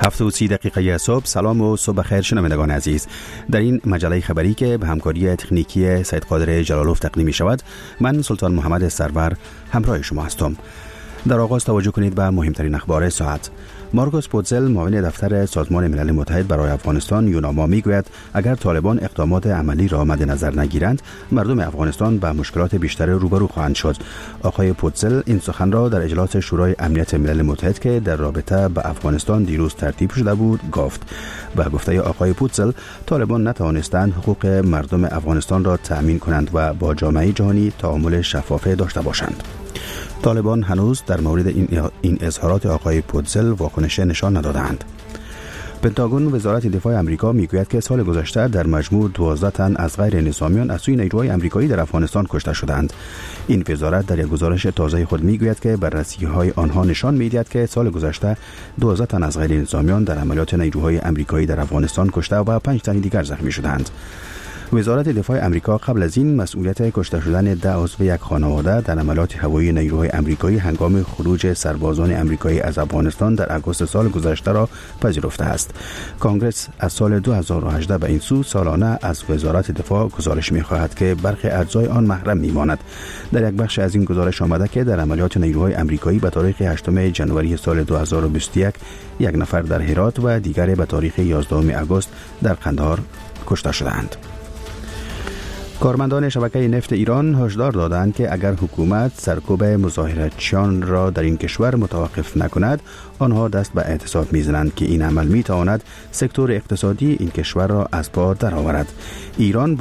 7:30 صبح. سلام و صبح خیر شنوندگان عزیز. در این مجله خبری که به همکاری تکنیکی سید قادر جلالوف تقدیم می شود، من سلطان محمد سرور همراه شما هستم. در آغاز توجه کنید به مهمترین اخبار ساعت. مارکوس پوتزل، معاون دفتر سازمان ملل متحد برای افغانستان یوناما، میگوید اگر طالبان اقدامات عملی را مد نظر نگیرند، مردم افغانستان به مشکلات بیشتر روبرو خواهند شد. آقای پوتزل این سخن را در اجلاس شورای امنیت ملل متحد که در رابطه به افغانستان دیروز ترتیب شده بود گفت. به گفته آقای پوتزل، طالبان نتوانستند حقوق مردم افغانستان را تأمین کنند و با جامعه جهانی تعامل شفاف داشته باشند. طالبان هنوز در مورد این اظهارات آقای پوتزل واکنش نشان ندادند. پنتاگون، وزارت دفاع آمریکا، میگوید که سال گذشته در مجموع 12 تن از غیر نظامیان از سوی نیروهای آمریکایی در افغانستان کشته شدند. این وزارت در یک گزارش تازه خود میگوید که بررسی‌های آنها نشان می‌دهد که سال گذشته 12 تن از غیر نظامیان در عملیات نیروهای آمریکایی در افغانستان کشته و 5 تن دیگر زخمی شدند. وزارت دفاع آمریکا قبل از این مسئولیت کشته شدن 10 عضو یک خانواده در عملیات هوایی نیروهای آمریکایی هنگام خروج سربازان آمریکایی از افغانستان در آگوست سال گذشته را پذیرفته است. کنگره از سال 2018 به این سو سالانه از وزارت دفاع گزارش می‌خواهد که برخی اجزای آن محرم می‌ماند. در یک بخش از این گزارش آمده که در عملیات نیروهای آمریکایی به تاریخ 8 ژانویه سال 2021 یک نفر در هرات و دیگر به تاریخ 11 آگوست در قندهار کشته شدند. کارمندان شبکه نفت ایران هشدار دادند که اگر حکومت سرکوب مظاهراتچیان را در این کشور متوقف نکند، آنها دست به اعتصاب می‌زنند که این عمل می‌تواند سکتور اقتصادی این کشور را از پا درآورد. ایران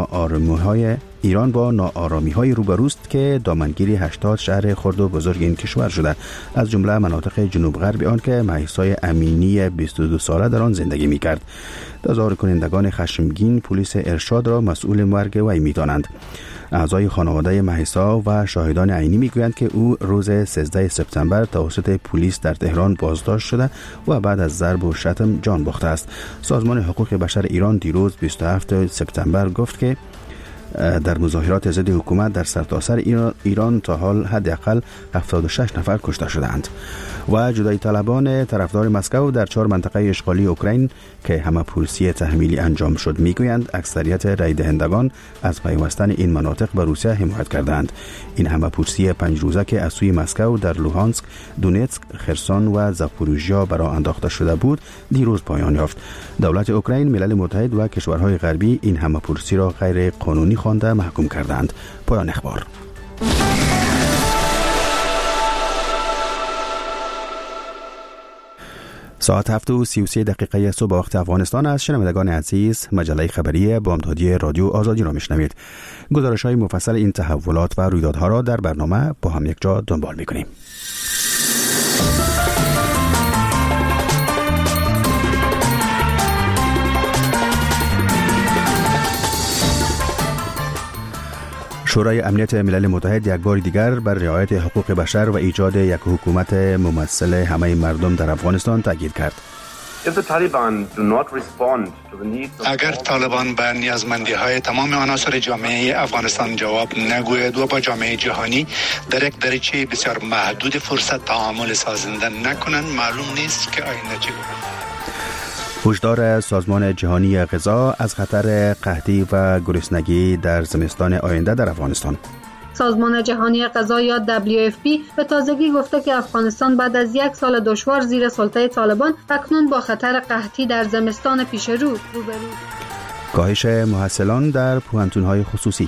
با ناآرامی‌های روبروست که دامنگیری 80 شهر خرد و بزرگ این کشور شده، از جمله مناطق جنوب غربی آن که مهسا امینی 22 ساله در آن زندگی می‌کرد. تظاهر کنندگان خشمگین پلیس ارشاد را مسئول مرگ وی می‌دانند. اعضای خانواده مهسا و شاهدان عینی میگویند که او روز 13 سپتامبر توسط پلیس در تهران بازداشت شده و بعد از ضرب و شتم جان باخته است. سازمان حقوق بشر ایران دیروز 27 سپتامبر گفت که در مظاهرات ضد حکومت در سرتاسر ایران تا حال حداقل 76 نفر کشته شدند. و جدایی طلبان طرفدار مسکو در 4 منطقه اشغالی اوکراین که همه پرسی تحمیلی انجام شد میگویند اکثریت رای دهندگان از پیوستن این مناطق به روسیه حمایت کردند. این همه پرسی 5 روزه که از سوی مسکو در لوهانسک، دونتسک، خرسون و زاپوروژیا برای انداخته شده بود دیروز پایان یافت. دولت اوکراین، ملل متحد و کشورهای غربی این همه پرسی را غیر قانونی خوانده محکوم کردند. پایان اخبار. ساعت 7:33 صبح وقت افغانستان است. شنوندگان عزیز، مجله خبری بامدادی رادیو آزادی را میشنوید. گزارش‌های مفصل این تحولات و رویدادها را در برنامه با هم یک جا دنبال می‌کنیم. شورای امنیت ملل متحد یک بار دیگر بر رعایت حقوق بشر و ایجاد یک حکومت ممثل همه مردم در افغانستان تاکید کرد. اگر طالبان به نیازمندی‌های تمام عناصر جامعه افغانستان جواب نگوید و با جامعه جهانی در یک دریچه بسیار محدود فرصت تعامل سازنده نکنند، معلوم نیست که آینده چه گوید. هشدار سازمان جهانی غذا از خطر قحطی و گرسنگی در زمستان آینده در افغانستان. سازمان جهانی غذا یا WFP به تازگی گفته که افغانستان بعد از 1 سال دشوار زیر سلطه طالبان اکنون با خطر قحطی در زمستان پیش رو روبروست. کاهش محصلان در پوهنتون‌های خصوصی.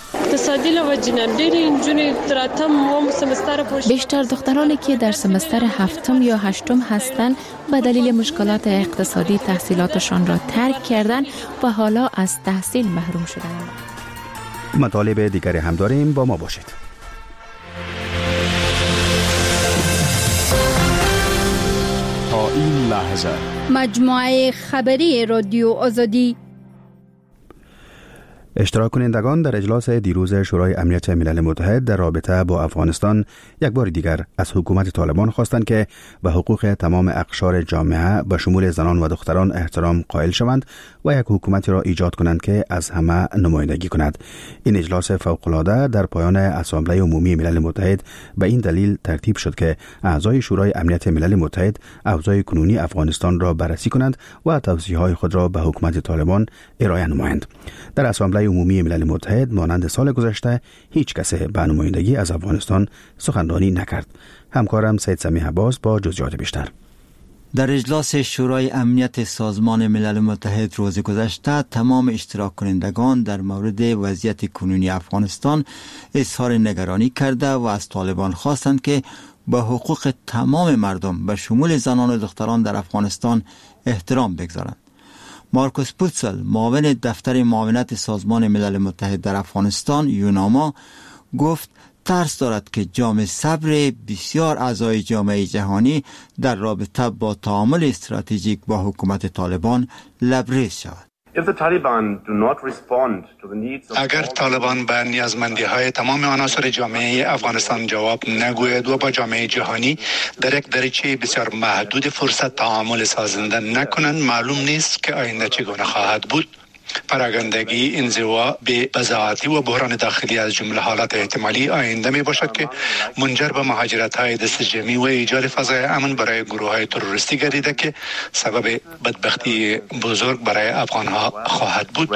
بیشتر دخترانی که در سمستر 7 یا 8 هستند به دلیل مشکلات اقتصادی تحصیلاتشان را ترک کردند و حالا از تحصیل محروم شدند. مطالب دیگری هم داریم، با ما باشید. تا این لحظه مجموعه خبری رادیو آزادی. اشتراک کنندگان در اجلاس دیروز شورای امنیت ملل متحد در رابطه با افغانستان یک بار دیگر از حکومت طالبان خواستند که به حقوق تمام اقشار جامعه به شمول زنان و دختران احترام قائل شوند و یک حکومتی را ایجاد کنند که از همه نمایندگی کند. این اجلاس فوق‌العاده در پایان اسامبله عمومی ملل متحد به این دلیل ترتیب شد که اعضای شورای امنیت ملل متحد اوضاع کنونی افغانستان را بررسی کنند و توصیه‌های خود را به حکومت طالبان ارائه نمایند. در اسامبله عمومی ملل متحد مانند سال گذشته هیچ کس به نمایندگی از افغانستان سخنرانی نکرد. همکارم سید سمیح عباس با جزئیات بیشتر. در اجلاس شورای امنیت سازمان ملل متحد روز گذشته تمام اشتراک کنندگان در مورد وضعیت کنونی افغانستان اظهار نگرانی کرده و از طالبان خواستند که به حقوق تمام مردم به شمول زنان و دختران در افغانستان احترام بگذارند. مارکوس پوتسل، معاون دفتر معاونت سازمان ملل متحد در افغانستان یوناما، گفت ترس دارد که جام صبر بسیار اعضای جامعه جهانی در رابطه با تعامل استراتژیک با حکومت طالبان لبریز شود. اگر طالبان به نیازمندی‌های تمام عناصر جامعه افغانستان جواب نگوید و با جامعه جهانی در یک دریچه بسیار محدود فرصت تعامل سازنده نکنند، معلوم نیست که آینده چگونه خواهد بود. پراگندگی، انزوا، بی‌بضاعتی و بحران داخلی از جمله حالات احتمالی آینده می باشد که منجر به مهاجرت‌های دست جمعی و ایجاد فضای امن برای گروه‌های تروریستی گردیده که سبب بدبختی بزرگ برای افغان‌ها خواهد بود.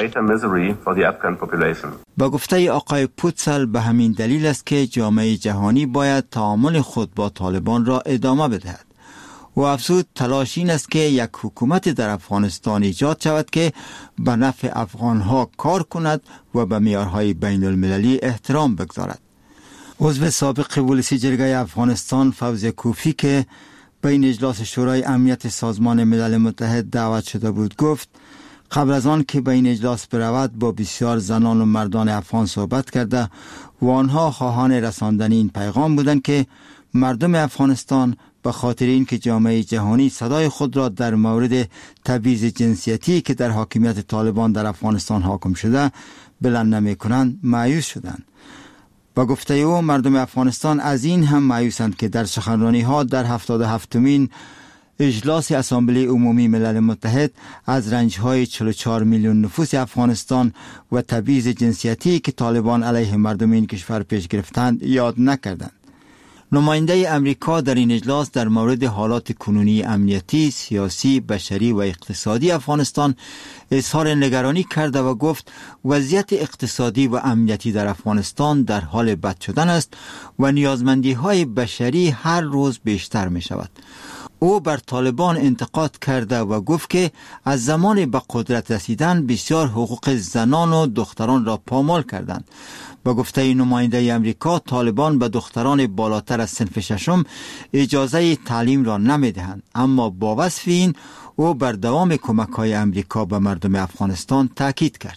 با گفته آقای پوتسل به همین دلیل است که جامعه جهانی باید تعامل خود با طالبان را ادامه بدهد. و افزود تلاش این است که یک حکومت در افغانستان ایجاد شود که به نفع افغانها کار کند و به معیارهای بین المللی احترام بگذارد. عضو سابق ولسی جرگه افغانستان فوزی کوفی که به این اجلاس شورای امنیت سازمان ملل متحد دعوت شده بود گفت قبل از آن که به این اجلاس برود با بسیار زنان و مردان افغان صحبت کرده و آنها خواهان رساندن این پیغام بودند که مردم افغانستان به خاطر اینکه جامعه جهانی صدای خود را در مورد تبعیض جنسیتی که در حاکمیت طالبان در افغانستان حاکم شده بلند نمی کنند مایوس شدند. با گفته او مردم افغانستان از این هم مایوسند که در سخنرانی ها در 77مین اجلاس اسامبله عمومی ملل متحد از رنج‌های 44 میلیون نفوس افغانستان و تبعیض جنسیتی که طالبان علیه مردم این کشور پیش گرفتند یاد نکردند. نماینده امریکا در این اجلاس در مورد حالات کنونی امنیتی، سیاسی، بشری و اقتصادی افغانستان اظهار نگرانی کرده و گفت وضعیت اقتصادی و امنیتی در افغانستان در حال بد شدن است و نیازمندی‌های بشری هر روز بیشتر می شود. او بر طالبان انتقاد کرده و گفت که از زمان به قدرت رسیدن بسیار حقوق زنان و دختران را پامال کردند. با گفته نماینده امریکا طالبان به دختران بالاتر از صنف ششم اجازه تعلیم را نمیدهند، اما با وصف این او بر دوام کمک‌های امریکا به مردم افغانستان تاکید کرد.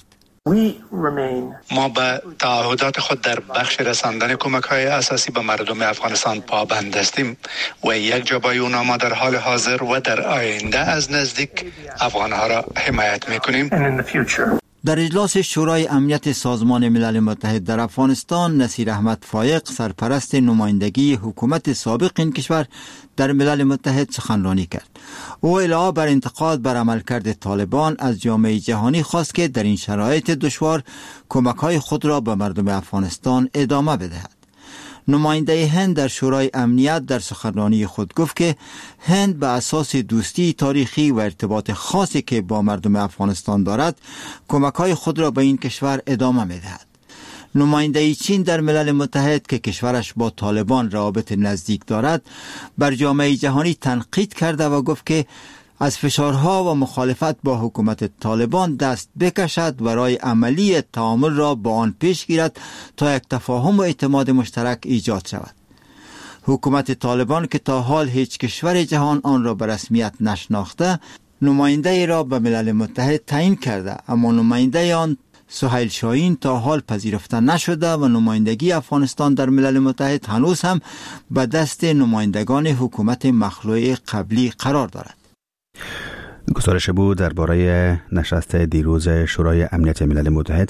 ما به تعهدات خود در بخش رساندن کمک‌های اساسی به مردم افغانستان پابند هستیم و یک جا با یوناما در حال حاضر و در آینده از نزدیک افغان‌ها را حمایت می‌کنیم. در اجلاس شورای امنیت سازمان ملل متحد در افغانستان نصیر احمد فایق سرپرست نمایندگی حکومت سابق این کشور در ملل متحد سخنرانی کرد. او علاوه بر انتقاد بر عملکرد طالبان از جامعه جهانی خواست که در این شرایط دشوار کمک‌های خود را به مردم افغانستان ادامه بدهد. نماینده هند در شورای امنیت در سخنرانی خود گفت که هند به اساس دوستی تاریخی و ارتباط خاصی که با مردم افغانستان دارد کمک‌های خود را به این کشور ادامه می‌دهد. نماینده چین در ملل متحد که کشورش با طالبان روابط نزدیک دارد بر جامعه جهانی تنقید کرده و گفت که از فشارها و مخالفت با حکومت طالبان دست بکشد و راه عملی تعامل را با آن پیش گیرد تا یک تفاهم و اعتماد مشترک ایجاد شود. حکومت طالبان که تا حال هیچ کشور جهان آن را به رسمیت نشناخته نماینده را به ملل متحد تعیین کرده، اما نماینده آن سهیل شاهین تا حال پذیرفته نشده و نمایندگی افغانستان در ملل متحد هنوز هم به دست نمایندگان حکومت مخلوع قبلی قرار دارد. گزارش بود درباره نشست دیروز شورای امنیت ملل متحد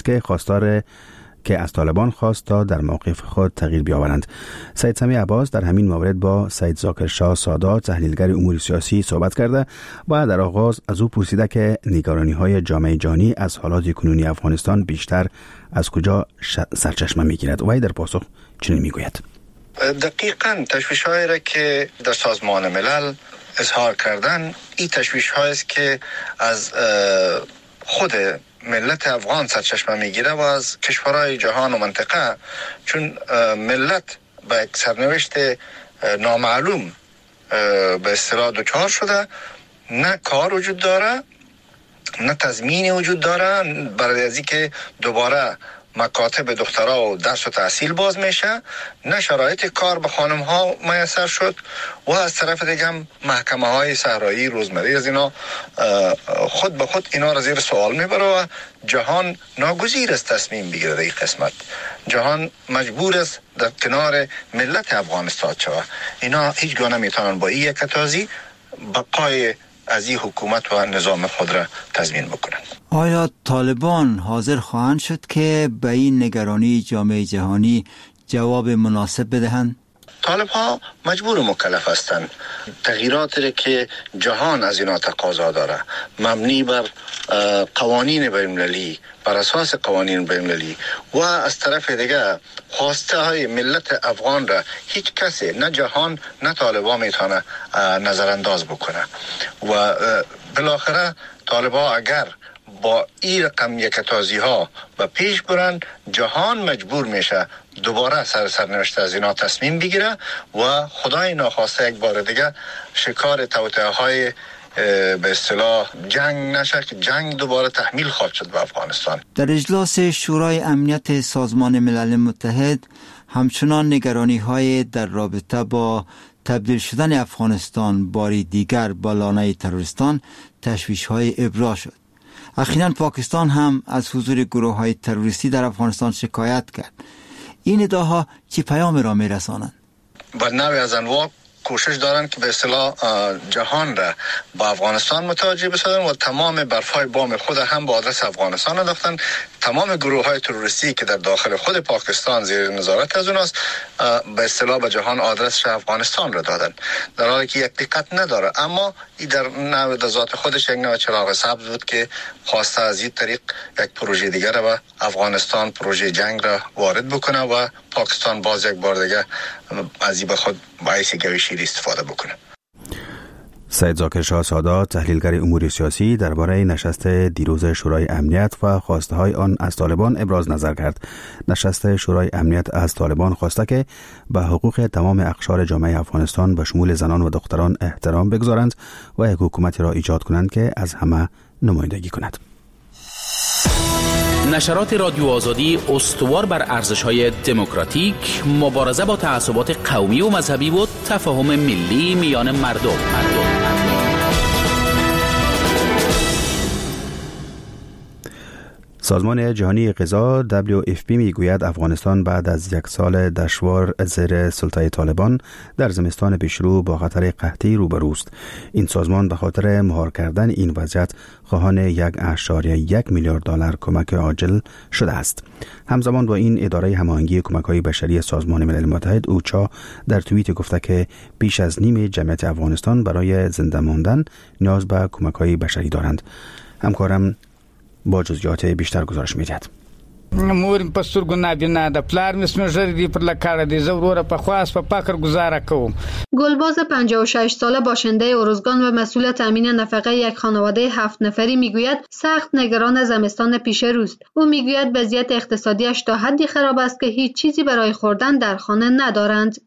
که از طالبان خواست تا در موقف خود تغییر بیاورند. سید سمیع عباس در همین مورد با سید ذاکرشاه سادات تحلیلگر امور سیاسی صحبت کرده و در آغاز از او پرسیده که نگرانی‌های جامعه جهانی از حالات کنونی افغانستان بیشتر از کجا سرچشمه می‌گیرد و در پاسخ چنین می‌گوید: دقیقاً تشویش‌هایی را که در سازمان ملل اظهار کردن، این تشویش‌هایی است که از خود ملت افغان سرچشمه میگیره و از کشورهای جهان و منطقه، چون ملت به یک سرنوشت نامعلوم به اصطلاح دچار شده، نه کار وجود داره، نه تضمینی وجود داره برای از اینکه دوباره مکاتب دخترها و درس و تحصیل باز میشه، نه شرایط کار به خانم ها میسر شد و از طرف دیگه هم محکمه های صحرایی روزمره از اینا خود به خود اینا را زیر سوال میبره و جهان ناگزیر است تصمیم بگیره. در این قسمت جهان مجبور است در کنار ملت افغانستان شود. اینا هیچگاه نمیتونن با این یکتازی بقای از این حکومت و نظام خود را تضمین بکنند. آیا طالبان حاضر خواهند شد که به این نگرانی جامعه جهانی جواب مناسب بدهند؟ طالب ها مجبور مکلف هستند. تغییراتی که جهان از اینا تقاضا داره مبنی بر قوانین بین‌المللی، بر اساس قوانین بین‌المللی و از طرف دیگه خواسته های ملت افغان را هیچ کسی، نه جهان نه طالبان میتونه نظرانداز بکنه و بالاخره طالبان اگر با این رقم یکتازی ها به پیش برن، جهان مجبور میشه دوباره سرنوشت از اینا تصمیم بگیره و خدای ناخواسته یک بار دیگه شکار توطئه های به اصطلاح جنگ نشه که جنگ دوباره تحمیل خواهد شد به افغانستان. در اجلاس شورای امنیت سازمان ملل متحد همچنان نگرانی های در رابطه با تبدیل شدن افغانستان باری دیگر با لانه تروریستان تشویش های ابراز شد. اخیراً پاکستان هم از حضور گروه های تروریستی در افغانستان شکایت کرد. این ادعاها چه پیام را می رسانند؟ با نوع از انواع کوشش دارن که به اصطلاح جهان را با افغانستان متوجه بسازن و تمام برفای بام خود هم با آدرس افغانستان انداختن. تمام گروه های تروریستی که در داخل خود پاکستان زیر نظارت از اوناست به اصطلاح به جهان آدرس افغانستان را دادن، در حالی که یک دقت نداره. اما این در نوع ذات خودش یک نوع چراغ سبز بود که خواسته از این طریق یک پروژه دیگر را به افغانستان، پروژه جنگ را وارد بکنه و پاکستان باز یک بار دیگه از این به خود باعث گوی شیر استفاده بکنه. سید ذاکرشاه سادات تحلیلگر امور سیاسی درباره نشست دیروز شورای امنیت و خواسته های آن از طالبان ابراز نظر کرد. نشست شورای امنیت از طالبان خواسته که به حقوق تمام اقشار جامعه افغانستان به شمول زنان و دختران احترام بگذارند و یک حکومتی را ایجاد کنند که از همه نمایندگی کند. نشرات رادیو آزادی استوار بر ارزش‌های دموکراتیک، مبارزه با تعصبات قومی و مذهبی و تفاهم ملی میان مردم. سازمان جهانی غذا WFP میگوید افغانستان بعد از یک سال دشوار زیر سلطه طالبان در زمستان پیشرو با خطر قحطی روبروست. این سازمان به خاطر مهار کردن این وضعیت خواهان 1.1 میلیارد دلار کمک عاجل شده است. همزمان با این اداره هماهنگی کمک‌های بشری سازمان ملل متحد اوچا در توییت گفته که بیش از نیم جمعیت افغانستان برای زنده ماندن نیاز به کمک‌های بشری دارند. همکارم با جزئیات بیشتر گزارش می‌دهد. مور په سترګو نابینا ده پلار مې سمژر دی پر لکړه دی زه وروره په خواست په فقر گزاره کوم. گلباز 56 ساله باشنده ارزگان و مسئول تامین نفقه یک خانواده 7 نفری میگوید سخت نگران زمستان پیش روست. او میگوید وضعیت اقتصادیش تا حدی خراب است که هیچ چیزی برای خوردن در خانه ندارند.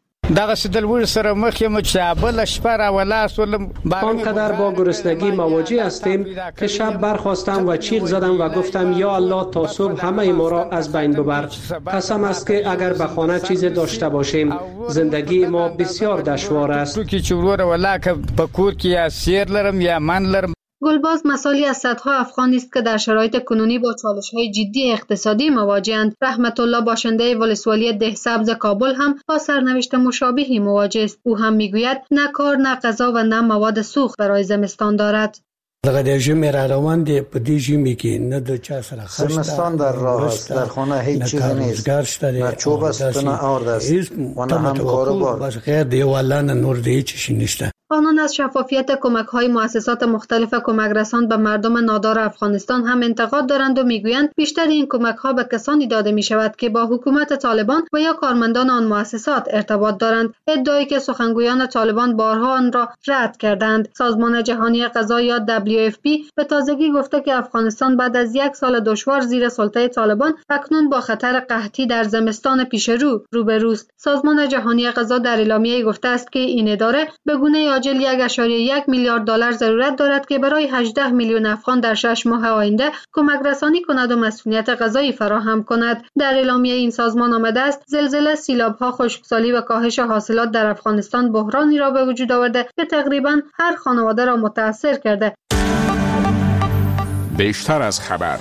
آنقدر با گرسنگی مواجه هستیم که شب برخواستم و چیغ زدم و گفتم یا الله تا صبح همه ما را از بین ببر. قسم است که اگر به خانه چیز داشته باشیم زندگی ما بسیار دشوار است. گلباز مثالی از صدها افغانی است که در شرایط کنونی با چالش‌های جدی اقتصادی مواجه‌اند. رحمت الله باشنده ولسوالی دهسبز کابل هم با سرنوشت مشابهی مواجه است. او هم میگوید نه کار، نه غذا و نه مواد سوخت برای زمستان دارد. زمستان در راه است، در خانه هیچ چیزی نیست، نه چوب است نه آرد است و نه هم کاروبار. آنان از شفافیت کمک‌های مؤسسات مختلف کمک رسان به مردم نادار افغانستان هم انتقاد دارند و میگویند بیشتر این کمک‌ها به کسانی داده می‌شود که با حکومت طالبان و یا کارمندان آن مؤسسات ارتباط دارند، ادعایی که سخنگویان طالبان بارها آن را رد کردند. سازمان جهانی غذا یا WFP به تازگی گفته که افغانستان بعد از یک سال دشوار زیر سلطه طالبان اکنون با خطر قحطی در زمستان پیش رو روبروست. سازمان جهانی غذا در اعلامیه گفته است که این اداره به گونه عاجل 1.1 میلیارد دلار ضرورت دارد که برای 18 میلیون افغان در 6 ماه آینده کمک رسانی کند و مسئولیت غذایی فراهم کند. در اعلامیه این سازمان آمده است زلزله، سیلاب‌ها، خشکسالی و کاهش حاصلات در افغانستان بحرانی را به وجود آورده که تقریباً هر خانواده را متاثر کرده. بیشتر از خبر.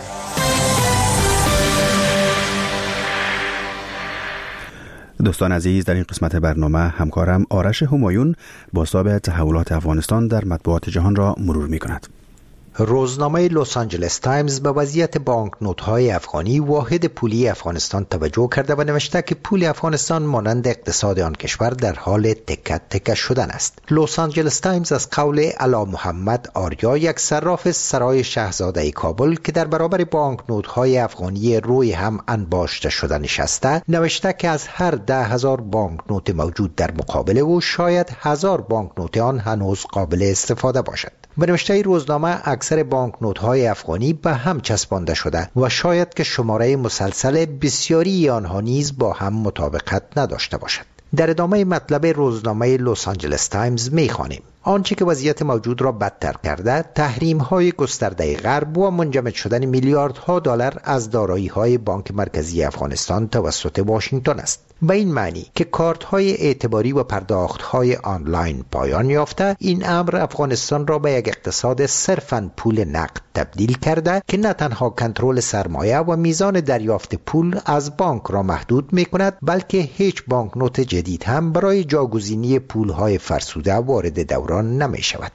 دوستان عزیز، در این قسمت برنامه همکارم آرش همایون بازتاب تحولات افغانستان در مطبوعات جهان را مرور می کند. روزنامه لس آنجلس تایمز به وضعیت بانکنوت‌های افغانی واحد پولی افغانستان توجه کرده و نوشته که پول افغانستان مانند اقتصاد آن کشور در حال تکه تکه شدن است. لس آنجلس تایمز از قول علا محمد آریا، یک صراف سرای شاهزاده کابل که در برابر بانکنوت‌های افغانی روی هم انباشته شده نشسته، نوشته که از هر 10,000 بانکنوت موجود در مقابل او شاید 1000 بانکنوت آن هنوز قابل استفاده باشد. به نوشته روزنامه اکثر بانکنوت‌های افغانی به هم چسبانده شده و شاید که شماره مسلسل بسیاری آنها نیز با هم مطابقت نداشته باشد. در ادامه مطلب روزنامه لس آنجلس تایمز می‌خوانیم: آنچه که وضعیت موجود را بدتر کرده، تحریم‌های گسترده غرب و منجمد شدن میلیاردها دلار از دارایی‌های بانک مرکزی افغانستان توسط واشنگتن است. به این معنی که کارت‌های اعتباری و پرداخت‌های آنلاین پایان یافته، این امر افغانستان را به یک اقتصاد صرفاً پول نقد تبدیل کرده که نه تنها کنترل سرمایه و میزان دریافت پول از بانک را محدود می‌کند، بلکه هیچ بانکنوت جدید هم برای جاگزینی پول‌های فرسوده وارد دوران نمی‌شود.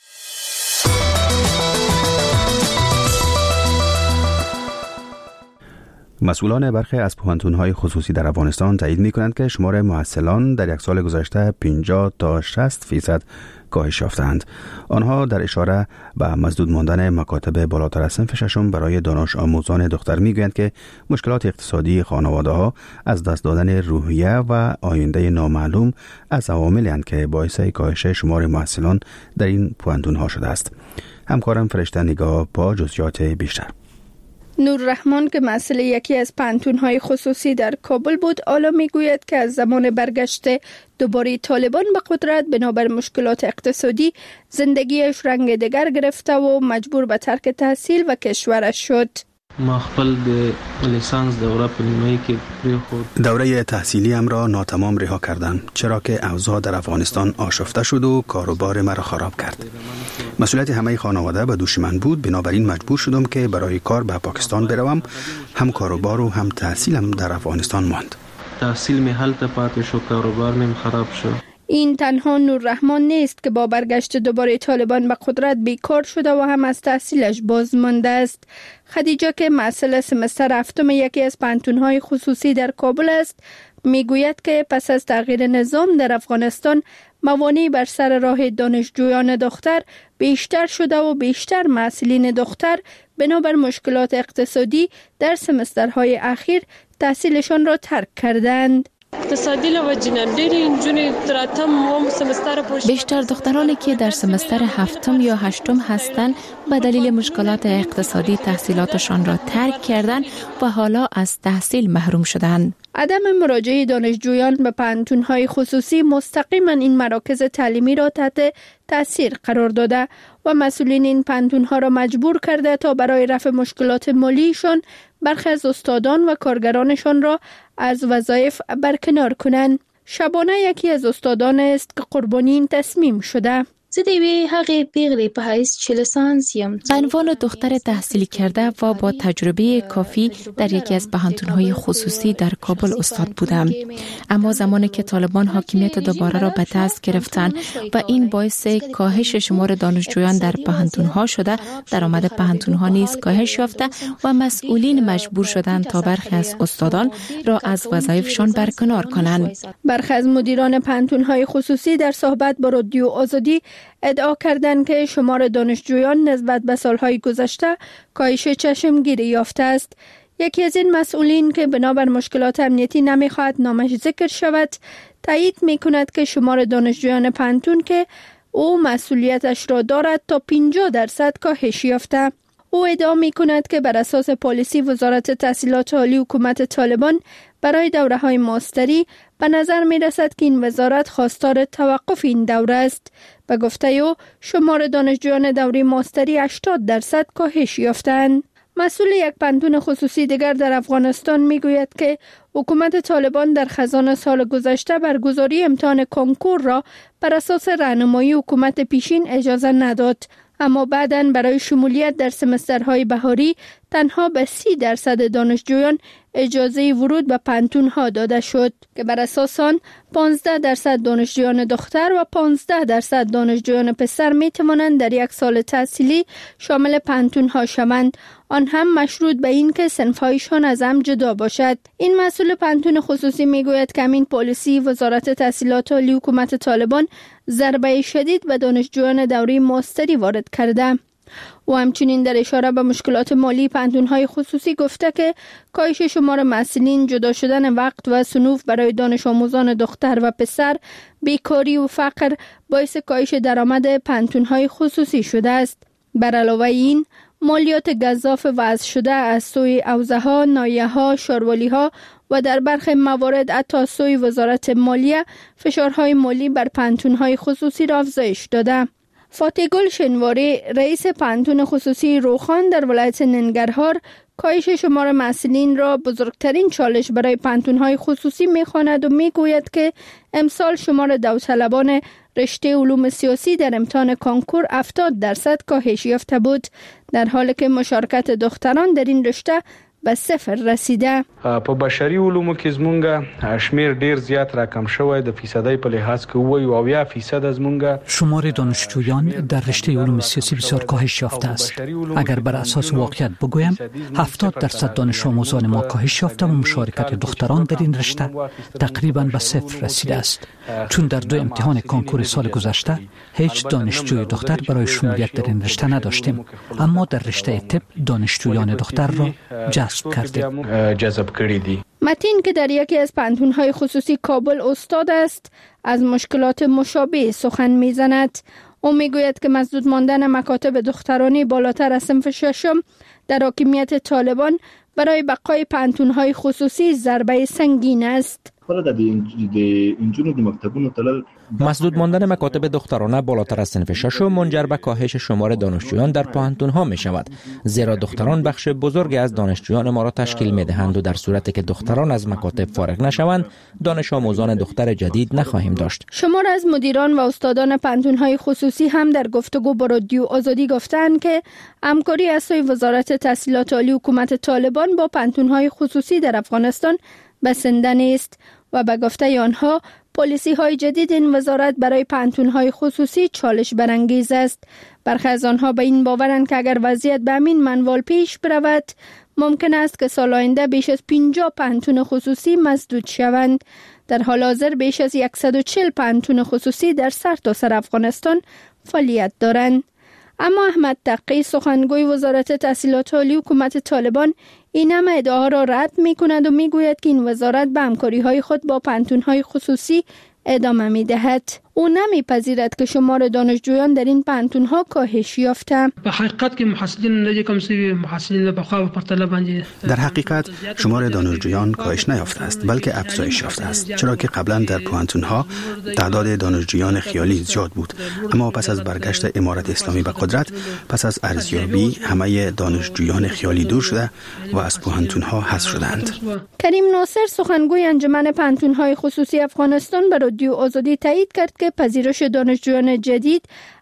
مسئولان برخی از پوهنتون‌های خصوصی در افغانستان تایید می‌کنند که شمار محصلان در یک سال گذشته 50 تا 60% کاهش یافتند. آنها در اشاره به مسدود ماندن مکاتب بالاتر از صنف ششم برای دانش آموزان دختر می‌گویند که مشکلات اقتصادی خانواده‌ها، از دست دادن روحیه و آینده نامعلوم از عواملی اند که باعث کاهش شمار محصلان در این پوهنتون‌ها شده است. همکارم فرشته نگاه با جزئیات بیشتر. نور رحمان که مسئول یکی از پانتون‌های خصوصی در کابل بود، حالا میگوید که از زمان برگشت دوباره طالبان به قدرت بنابر مشکلات اقتصادی زندگیش رنگ دیگر گرفته و مجبور به ترک تحصیل و کشورش شد. ما خپل د لیسانس دوره په نیمه کې خود دوره تحصیلیم را ناتمام رها کردم، چرا که اوضاع در افغانستان آشفته شد و کاروبار مرا خراب کرد. مسئولیت همه خانواده به دوش من بود، بنابراین مجبور شدم که برای کار به پاکستان بروم. هم کاروبار و هم تحصیلم در افغانستان ماند. تحصیل می هلته پاتې شو، کاروبار میم خراب شد. این تنها نور رحمان نیست که با برگشت دوباره طالبان به قدرت بیکار شده و هم از تحصیلش باز مانده است. خدیجه که مسئول سمستر هفتم یکی از پانتون‌های خصوصی در کابل است، میگوید که پس از تغییر نظام در افغانستان موانع بر سر راه دانشجویان دختر بیشتر شده و بیشتر محصلین دختر بنابر مشکلات اقتصادی در سمسترهای اخیر تحصیلشان را ترک کردند. بیشتر دخترانی که در سمستر هفتم یا هشتم هستند به دلیل مشکلات اقتصادی تحصیلاتشان را ترک کردند و حالا از تحصیل محروم شدند. عدم مراجعه دانشجویان به پانتون‌های خصوصی مستقیما این مراکز تعلیمی را تحت تاثیر قرار داده و مسئولین این پانتون‌ها را مجبور کرده تا برای رفع مشکلات مالیشان برخی از استادان و کارگرانشان را از وظایف برکنار کنند. شبانه یکی از استادان است که قربانی این تصمیم شده. زه د یوې هغې پیغلې په حیث چې لیسانس یم. به عنوان دختر تحصیل کرده و با تجربه کافی در یکی از پوهنتون‌های خصوصی در کابل استاد بودم. اما زمانی که طالبان حاکمیت دوباره را به دست گرفتند و این باعث کاهش شمار دانشجویان در پوهنتون‌ها شده، درآمد پوهنتون‌ها نیز کاهش یافته و مسئولین مجبور شدند تا برخی از استادان را از وظایفشان برکنار کنند. برخی از مدیران پوهنتون‌های خصوصی در صحبت با رادیو آزادی ادعا کردند که شمار دانشجویان نسبت به سالهای گذشته کاهش چشمگیری یافته است. یکی از این مسئولین که بنابر مشکلات امنیتی نمیخواهد نامش ذکر شود، تایید میکند که شمار دانشجویان پوهنتون که او مسئولیتش را دارد تا 50% کاهش یافته. او ادعا میکند که بر اساس پالیسی وزارت تحصیلات عالی حکومت طالبان برای دوره‌های ماستری به نظر می رسد که این وزارت خواستار توقف این دوره است. به گفته او شمار دانشجویان دوره ماستری 80% کاهش یافتند. مسئول یک پوهنتون خصوصی دیگر در افغانستان می گوید که حکومت طالبان در خزان سال گذشته برگزاری امتحان کنکور را بر اساس راهنمایی حکومت پیشین اجازه نداد، اما بعداً برای شمولیت در سمسترهای بهاری تنها به 30% دانشجویان اجازه ورود به پوهنتون‌ها داده شد که بر اساس آن 15% دانشجویان دختر و 15% دانشجویان پسر می توانند در یک سال تحصیلی شامل پوهنتون‌ها شوند، آن هم مشروط به این که صنف‌هایشان از هم جدا باشد. این مسئول پوهنتون خصوصی می گوید که همین پالیسی وزارت تحصیلات عالی حکومت طالبان ضربه شدید به دانشجویان دوره ماستری وارد کرده. و همچنین در اشاره به مشکلات مالی پوهنتون‌های خصوصی گفته که کاهش شمار محصلین، جدا شدن وقت و صنوف برای دانش آموزان دختر و پسر، بیکاری و فقر باعث کاهش درآمد پوهنتون‌های خصوصی شده است. بر علاوه این، مالیات گزاف وضع شده از سوی حوزه‌ها، ناحیه‌ها، شاروالی‌ها و در برخی موارد حتی از سوی وزارت مالیه فشارهای مالی بر پوهنتون‌های خصوصی را افزایش داده. فاتح گل شنواری، رئیس پوهنتون خصوصی روخان در ولایت ننگرهار، کاهش شمار محصلین را بزرگترین چالش برای پوهنتون‌های خصوصی می‌خواند و می‌گوید که امسال شمار داوطلبان رشته علوم سیاسی در امتحان کنکور 70% کاهش یافته بود، در حالی که مشارکت دختران در این رشته به 0 رسیده. په بشري علومو کې زمونږ شمیر ډیر زیات راکم شوی، د فیصدی په لحاظ کې وایو 70% از مونږ. شمار دانشجویان در رشته علوم سیاسی بسیار کاهش یافته است. اگر بر اساس واقعیت بگویم 70% دانش آموزان ما کاهش یافته و مشارکت دختران در این رشته تقریبا به 0 رسیده است، چون در 2 امتحان کنکور سال گذشته هیچ دانشجوی دختر برای شمولیت در این رشته نداشتیم، اما در رشته طب دانشجویان دختر را جذب کردیم. متین که در یکی از پوهنتون‌های خصوصی کابل استاد است، از مشکلات مشابه سخن می‌زند. او میگوید که مسدود ماندن مکاتب دخترانی بالاتر از صنف ششم در حاکمیت طالبان برای بقای پوهنتون‌های خصوصی ضربه سنگین است. مسدود ماندن مکاتب دخترانه بالاتر از صنف ششم منجر به کاهش شمار دانشجویان در پوهنتون‌ها می شود، زیرا دختران بخش بزرگی از دانشجویان ما را تشکیل می دهند و در صورتی که دختران از مکاتب فارغ نشوند، دانش آموزان دختر جدید نخواهیم داشت. شمار از مدیران و استادان پوهنتون‌های خصوصی هم در گفتگو با رادیو آزادی گفتند که همکاری از سوی وزارت تحصیلات عالی حکومت طالبان با پوهنتون‌های خصوصی در افغانستان بسنده نیست و به گفته آنها پالیسی های جدید این وزارت برای پوهنتون‌های خصوصی چالش برانگیز است. برخی از آنها به این باورند که اگر وضعیت به همین منوال پیش برود، ممکن است که سال آینده بیش از 50 پوهنتون خصوصی مسدود شوند. در حال حاضر بیش از 140 پوهنتون خصوصی در سرتاسر افغانستان فعالیت دارند. اما احمد تقی، سخنگوی وزارت تحصیلات عالی حکومت طالبان، این همه ادعاها را رد می کند و می گوید که این وزارت به همکاری های خود با پوهنتون‌های خصوصی ادامه می دهد. او نمیپذیرد که شمار دانشجویان در این پوهنتون‌ها کاهش یافته. در حقیقت شمار دانشجویان کاهش نیافته است، بلکه افزایش یافته است، چرا که قبلا در پوهنتون‌ها تعداد دانشجویان خیالی زیاد بود، اما پس از برگشت امارت اسلامی به قدرت، پس از ارزیابی همه دانشجویان خیالی دور شده و از پوهنتون‌ها حذف شدند. کریم ناصر، سخنگوی انجمن پوهنتون‌های خصوصی افغانستان، به رادیو آزادی تایید کرد که پذیرش دانشجویان جدید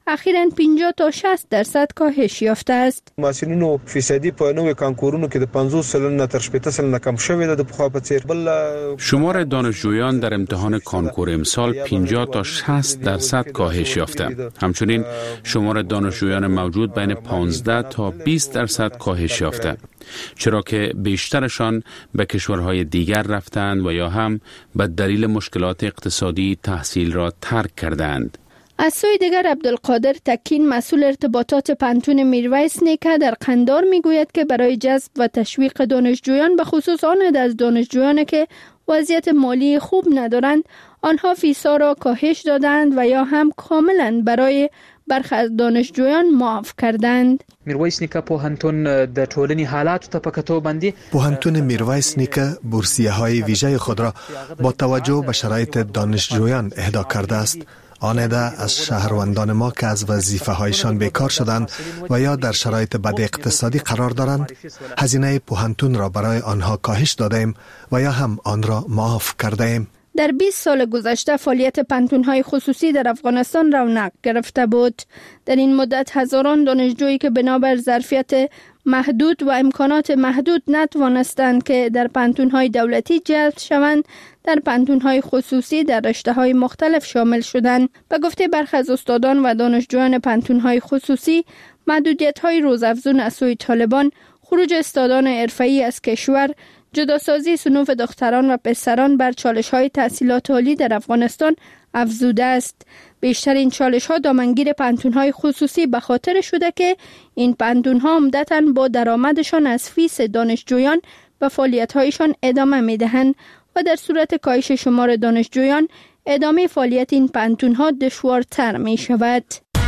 اخیراً 50 تا 60% کاهش یافته است. محصلینو فیصدی په نوې کانکورونو کې د 50 سلنه تر 80 سلنه کم شوی د پخوا په څیر. شمار دانشجویان در امتحان کانکور امسال 50 تا 60% کاهش یافته. همچنین شمار دانشجویان موجود بین 15 تا 20% کاهش یافته، چرا که بیشترشان به کشورهای دیگر رفتند و یا هم به دلیل مشکلات اقتصادی تحصیل را ترک کردند. از سوی دیگر عبدالقادر تکین مسئول ارتباطات پانتون میرویس نیکه در قندار میگوید که برای جذب و تشویق دانشجویان به خصوص آن از دانشجویان که وضعیت مالی خوب ندارند آنها فیسا را کاهش دادند و یا هم کاملا برای برخی از دانشجویان معاف کردند. میرویس نیکه پوهنتون د ټولنې حالات ته په کتو باندې پوهنتون میرویس نیکه بورسیه‌های ویژه خود را با توجه به شرایط دانشجویان اهدا کرده است. آنده از شهروندان ما که از وظیفه‌هایشان بیکار شدند و یا در شرایط بد اقتصادی قرار دارند، هزینه پوهنتون را برای آنها کاهش دادیم و یا هم آن را معاف کردیم. در 20 سال گذشته فعالیت پانتون‌های خصوصی در افغانستان رونق گرفته بود. در این مدت هزاران دانشجویی که بنابر ظرفیت محدود و امکانات محدود نتوانستند که در پانتون‌های دولتی جذب شوند، در پانتون‌های خصوصی در رشته‌های مختلف شامل شدند. به گفته برخی از استادان و دانشجویان پانتون‌های خصوصی، محدودیت‌های روزافزون از سوی طالبان، خروج استادان حرفه‌ای از کشور، جداسازی صنوف دختران و پسران بر چالش‌های تحصیلات عالی در افغانستان افزوده است. بیشترین چالش‌ها دامنگیر پانتون‌های خصوصی به خاطر شده که این پانتون‌ها عمدتاً با درآمدشان از فیس دانشجویان به فعالیت‌هایشان ادامه می‌دهند و در صورت کاهش شمار دانشجویان ادامه فعالیت این پانتون‌ها دشوارتر می‌شود.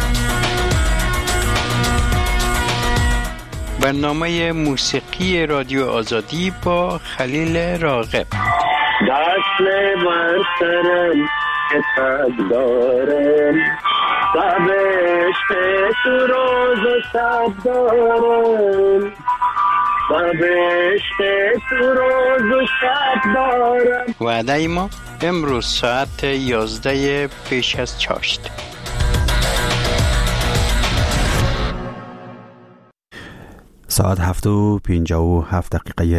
برنامه موسیقی رادیو آزادی با خلیل راغب. دست بر سرم کتاب دارم، بهشت تو روز و شب دارم، بهشت تو روز و شب دارم. وعده ما امروز ساعت 11 پیش از چاشت. ساعت 7:57